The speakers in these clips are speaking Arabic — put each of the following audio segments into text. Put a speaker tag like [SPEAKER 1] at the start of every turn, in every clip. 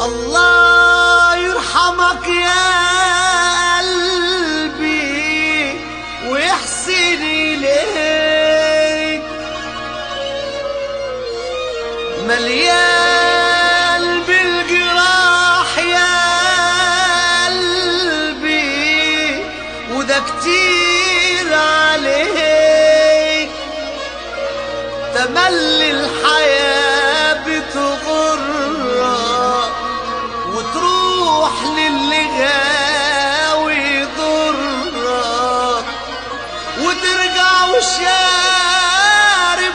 [SPEAKER 1] الله يرحمك يا قلبي ويحسن إليك، مليان بالجراح يا قلبي وده كتير عليك، تملي الحياة بتغرك وتروح للي غاوي يضرك وترجع وشارب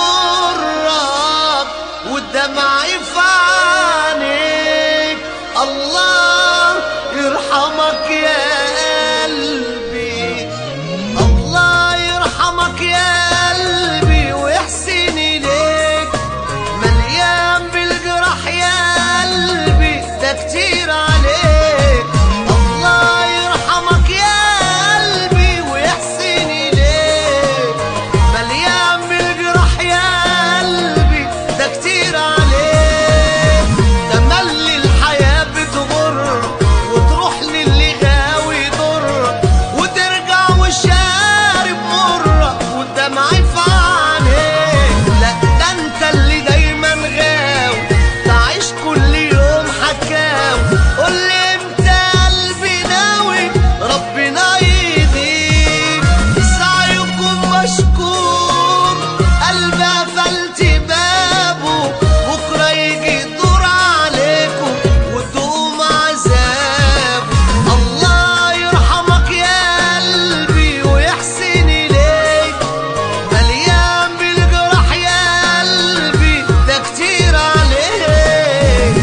[SPEAKER 1] مرك والدمع في عينيك. الله يرحمك يا قلبي، الله يرحمك يا قلبي ويحسن إليك، مليان بالجراح يا قلبي ده كتير عليك. الله يرحمك يا قلبي ويحسن إليك، مليان بالجراح يا قلبي ده كتير عليك، تملي الحياة بتغر وتروح للي غاوي يضرك وترجع وشارب مرك والدمع في عينيك. لا ده انت اللي دايما غاوي تعيش كل يوم حكاوي، قولي امتى قلبي ناوي ربنا يهديك. سعيكم مشكور قلبي قفلت بابه، بكره يجي يدور عليكم وتقوم عذابه. الله يرحمك يا قلبي ويحسن إليك، مليان بالجراح يا قلبي ده كتير عليك.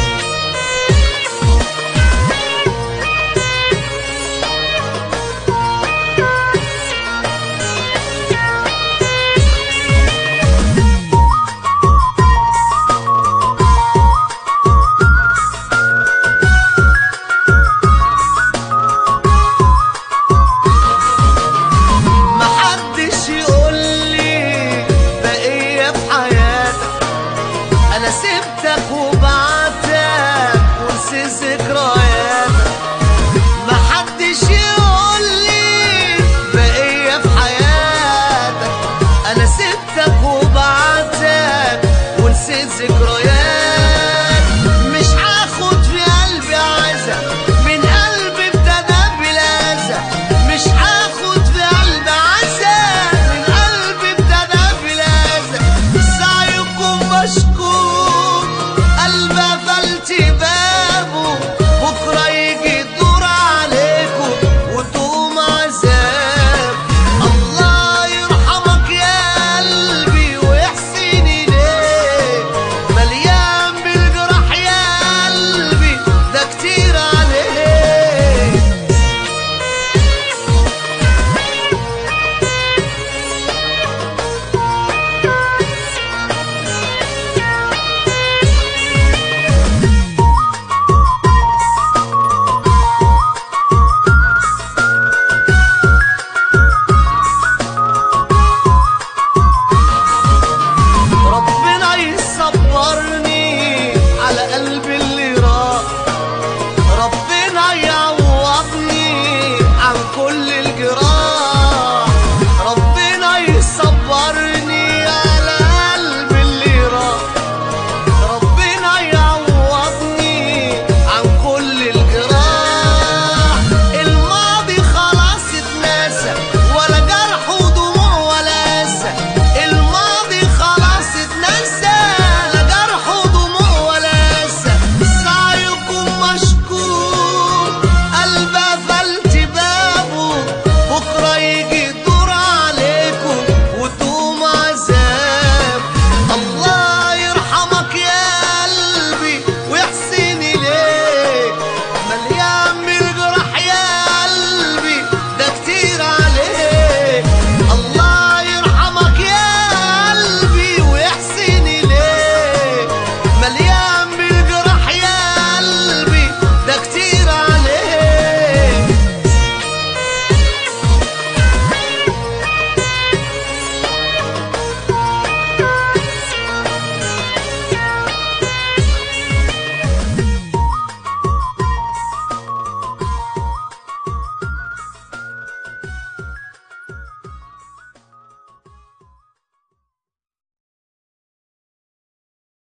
[SPEAKER 1] محدش يقولي بقية في حياتك، أنا سبتك وبعتك ونسيت ذكرياتك. محدش يقولي بقية في حياتك، أنا سبتك وبعتك ونسيت ذكريات. مش هاخد في قلبي عزا من قلبي ابتدى بلازا، مش هاخد في قلبي عزا من قلبي ابتدى بلازا. سعيكم مشكور